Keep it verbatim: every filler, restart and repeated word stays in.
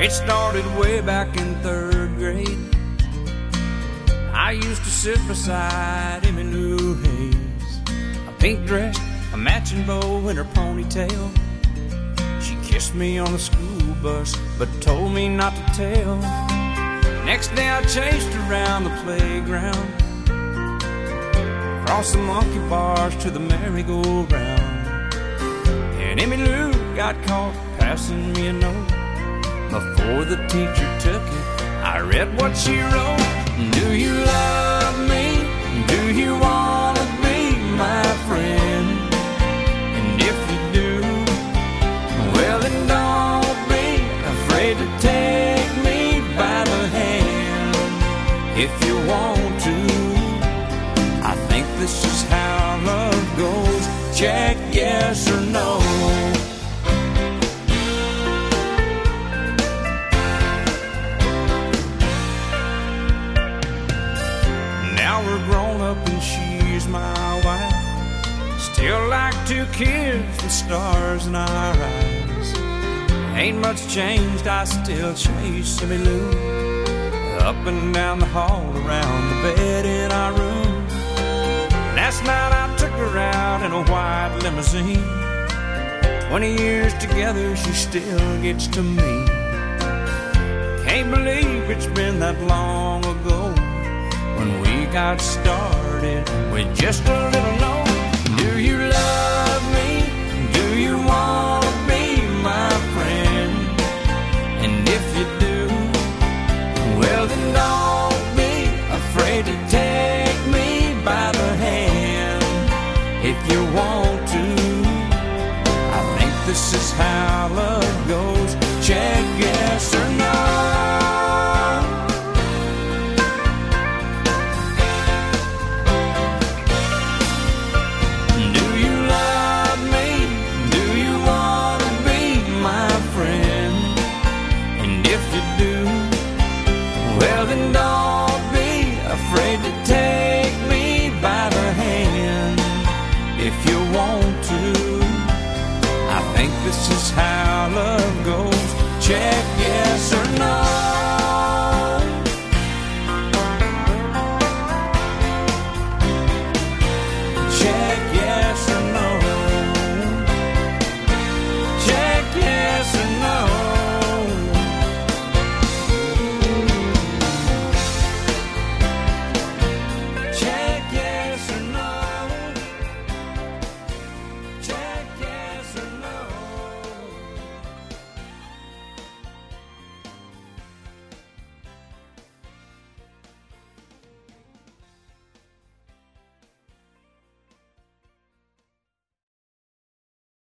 It started way back in third grade. I used to sit beside Emmy Lou Hayes, a pink dress, a matching bow in her ponytail. She kissed me on the school bus, but told me not to tell. Next day I chased around the playground, across the monkey bars to the merry-go-round. And Emmy Lou got caught passing me a note. Before the teacher took it, I read what she wrote. Do you love me? Do you want to be my friend? And if you do, well then don't be afraid to take me by the hand. If you want to, I think this is how love goes. Check yes or no. We're grown up and she's my wife. Still like two kids with stars in our eyes. Ain't much changed, I still chase Emmy Lou up and down the hall, around the bed in our room. Last night I took her out in a white limousine. Twenty years together, she still gets to me. Can't believe it's been that long ago when we got started with just a little note. Do you love